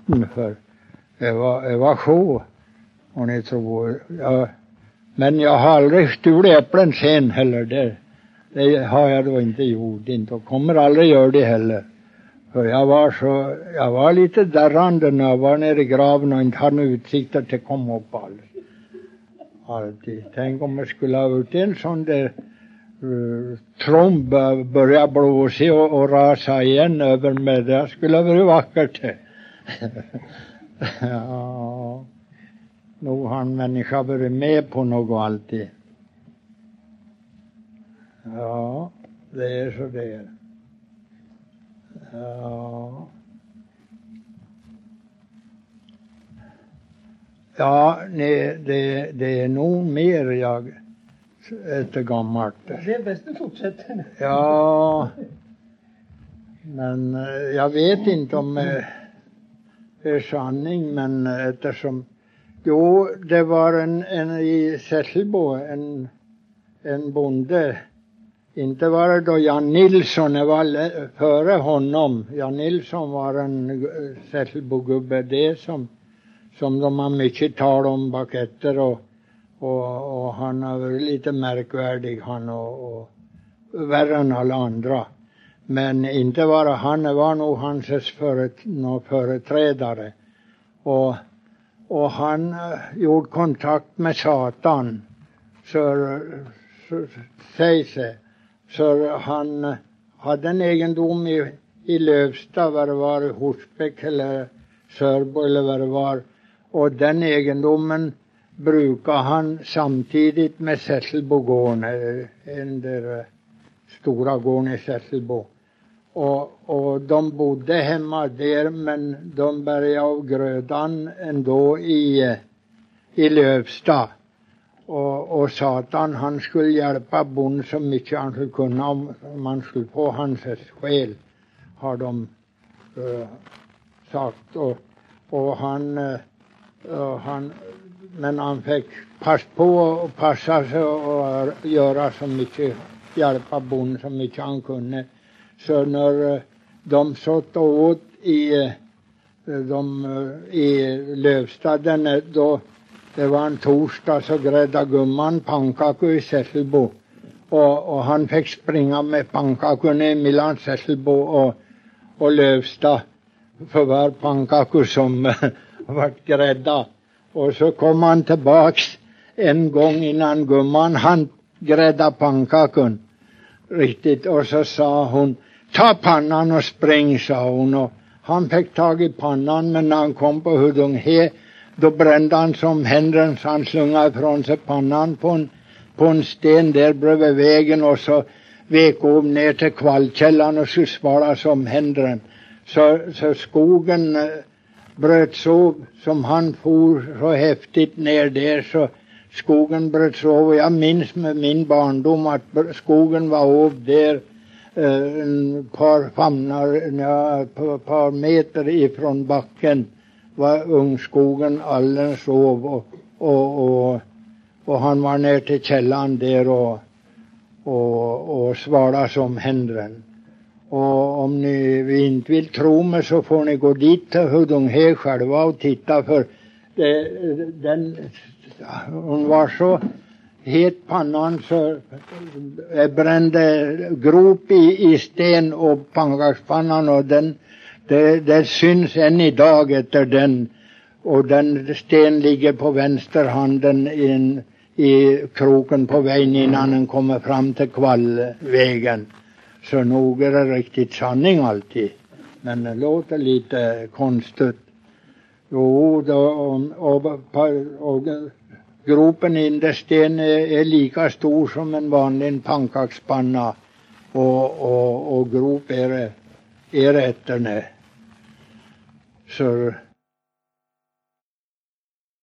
sulten för jag var sju. Och ni tror, men jag har aldrig stulit äpplen sen heller. Det har jag då inte gjort. Inte, och kommer aldrig göra det heller. För jag var lite darrande när jag var nere i graven och inte hade utsikter till att komma upp alltid. Tänk om jag skulle ha gjort en sån där tromb börja blåsa och rasa igen över mig. Det skulle ha varit vackert. Ja, nog har en människa varit med på något alltid. Ja, det är så det är. Ja. Ja, nej, det är nog mer jag äter gammalt. Det är bäst att fortsätta. Ja, men jag vet inte om det är sanning, men eftersom jo, det var en i Sässelbo, en bonde. Inte var det då Jan Nilsson, det var före honom. Jan Nilsson var en Sässelbo-gubbe, det som de har mycket tal om baketter och han har varit lite märkvärdig han och värre än alla andra. Men inte var han, det var nog hans företrädare. Och han gjorde kontakt med Satan, så säger sig. Så han hade en egendom i Lövsta, vad det var i Horsbäck eller Sörbo eller vad det var. Och den egendomen brukar han samtidigt med Sässelbogården, en där stora gården i Sässelbo. Och de bodde hemma där, men de bärgade av grödan ändå i Lövsta. Och Satan, han skulle hjälpa bonden så mycket han skulle kunna om man skulle få hans själ, har de sagt. Och men han fick passa sig och göra så mycket, hjälpa bonden så mycket han kunde. Så när de satt åt i Lövstaden, då det var en torsdag, så grädde gumman pannkakor i Sässelbo. Och han fick springa med pannkakorna mellan Sässelbo och Lövsta för var pannkakor som var grädda. Och så kom han tillbaks en gång innan gumman han grädda pannkakon riktigt. Och så sa hon, ta pannan och spring, sa hon. Och han fick tag i pannan, men när han kom på Hudunghe, då brände han som händerna, så han slungade ifrån sig pannan på en sten där bredvid vägen, och så vek om ner till Kvallkällan och så svala som händerna. Så skogen bröt så, som han for så häftigt ner där, så skogen bröt så. Och jag minns med min barndom att skogen var av där en par par meter ifrån backen var ungskogen alldeles sov och han var ner till källan där och svara som händerna. Och om ni inte vill tro mig, så får ni gå dit till Hudunghe själva och titta, för hon var så het pannan så brände grop i sten och pannkakspannan, och det syns än idag efter den. Och den sten ligger på vänsterhanden i kroken på vägen innan den kommer fram till Kvallvägen. Så nog är det riktigt sanning alltid. Men det låter lite konstigt. Jo, och gropen in där sten är lika stor som en vanlig pannkakspanna. Och grop är efter det. Så